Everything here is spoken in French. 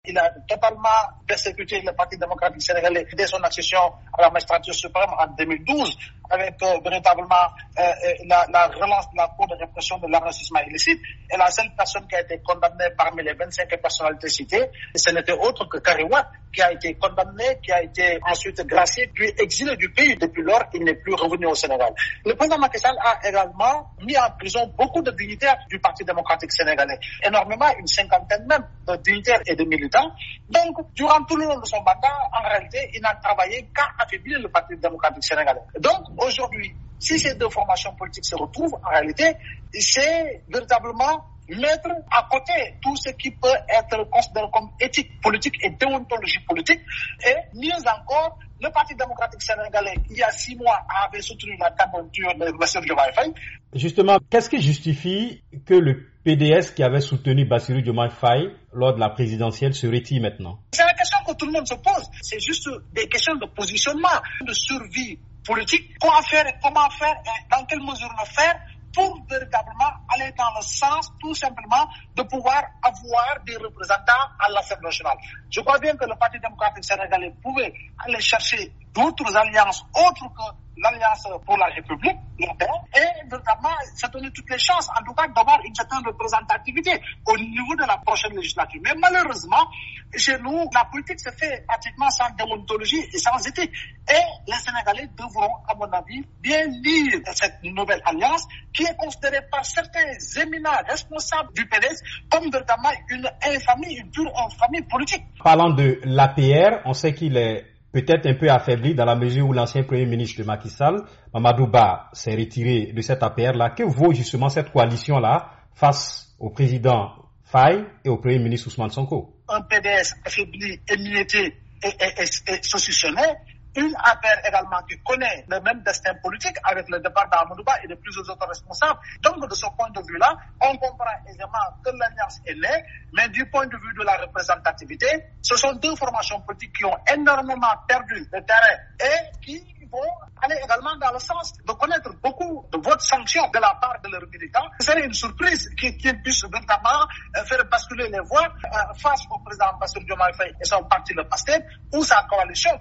Il a totalement persécuté le Parti démocratique sénégalais dès son accession à la magistrature suprême en 2012, avec véritablement la relance de la Cour de répression de l'enrichissement illicite. Et la seule personne qui a été condamnée parmi les 25 personnalités citées, ce n'était autre que Karim Wade, qui a été condamné, qui a été ensuite gracié, puis exilé du pays. Depuis lors, il n'est plus revenu au Sénégal. Le président Macky Sall a également mis en prison beaucoup de dignitaires du Parti démocratique sénégalais, énormément, une cinquantaine même de dignitaires et de militants. Donc, durant tout le long de son mandat, en réalité, il n'a travaillé qu'à affaiblir le Parti démocratique sénégalais. Donc, aujourd'hui, si ces deux formations politiques se retrouvent, en réalité, c'est véritablement mettre à côté tout ce qui peut être considéré comme éthique politique et déontologie politique. Et mieux encore, le Parti démocratique sénégalais, il y a 6 mois, avait soutenu la candidature de Bassirou Diomaye Faye. Justement, qu'est-ce qui justifie que le PDS qui avait soutenu Bassirou Diomaye Faye lors de la présidentielle se retire maintenant? C'est la question que tout le monde se pose. C'est juste des questions de positionnement, de survie politique. Quoi faire et comment faire et dans quelle mesure le faire pour véritablement aller dans le sens, tout simplement, de pouvoir avoir des représentants à l'Assemblée nationale. Je crois bien que le Parti démocratique sénégalais pouvait aller chercher d'autres alliances autres que l'Alliance pour la République, et véritablement se donner toutes les chances, en tout cas d'avoir une certaine représentativité au niveau de la prochaine législature. Mais malheureusement, chez nous, la politique se fait pratiquement sans déontologie et sans éthique. Et les Sénégalais devront, à mon avis, bien lire cette nouvelle alliance qui est considérée par certains éminents responsables du PDS comme véritablement une infamie, une pure infamie politique. Parlant de l'APR, on sait qu'il est peut-être un peu affaibli dans la mesure où l'ancien Premier ministre de Macky Sall, Mamadou Ba, s'est retiré de cette APR-là. Que vaut justement cette coalition-là face au président Faye et au Premier ministre Ousmane Sonko? Un PDS affaibli, émietté et saucissonné, une APR également qui connaît le même destin politique avec le départ d'Amadou Ba et de plusieurs autres responsables. Donc, de ce point de vue-là, on comprend aisément que l'alliance est née, mais du point de vue de la représentativité, ce sont deux formations politiques qui ont énormément perdu le terrain et qui vont aller également dans le sens de connaître beaucoup de votes sanctions de la part de leurs militants. Ce serait une surprise qu'ils puissent notamment faire basculer les voix face au président Bassirou Diomaye Faye et son parti, le PASTEF, ou sa coalition.